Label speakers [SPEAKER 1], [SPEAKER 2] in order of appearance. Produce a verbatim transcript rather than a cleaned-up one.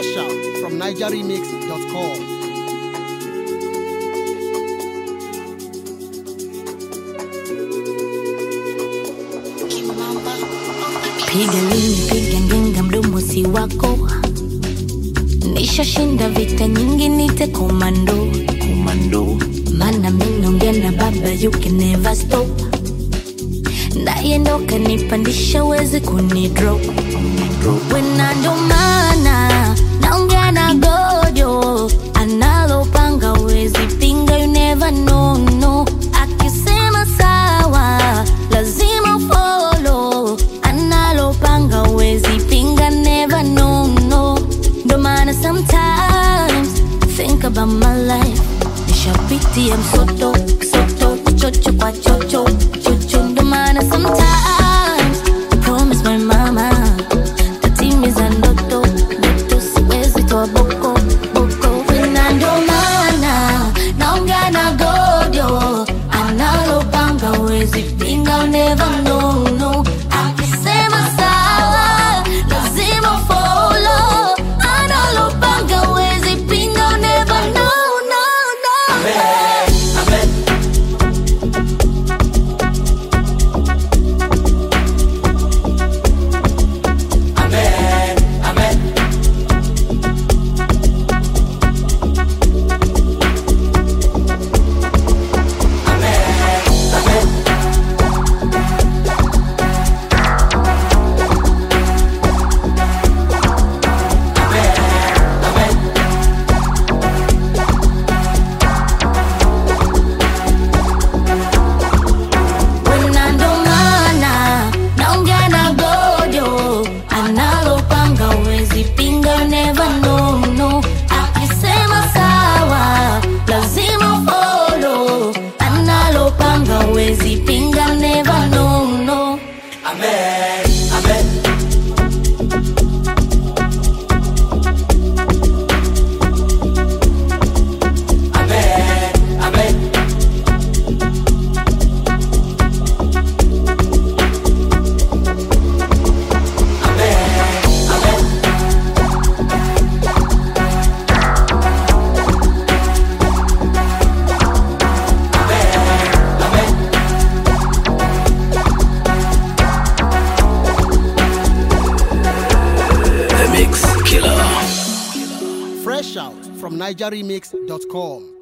[SPEAKER 1] Fresh out from niger remix dot com.
[SPEAKER 2] Piga lini, piga ngenga, mdomo si wako. Nishashinda vita nyingi, nite komando. Komando. Mana mimi naongea na baba, you can never stop. Ndaye ndo kanipandisha, wezi kunidrop. Wena ndo maana naongea na gojo, analopanga wezi pinga, you never know, no. Akisema sawa, lazima follow. Analopanga wezi pinga, never know, no. Ndo maana sometimes think about my life. Nishapitia msoto, soto, chocho kwa chocho, chocho. Ndo maana sometimes I promise my mama tatimiza ndoto, ndoto siwezi toa boko, boko. Wena ndo maana naongea na gojo, analopanga wezi pinga, never know, no. Akisema sawa, lazima follow. Analopanga wezi pinga, never know, no, no. Amen, amen. Amen, amen. Wena ndo maana naongea na gojo, analopanga wezi pinga, never know, no. Akisema sawa, lazima follow. Analopanga wezi pinga, never know, no. Amen, amen. Amen, amen.
[SPEAKER 1] Fresh out from niger remix dot com.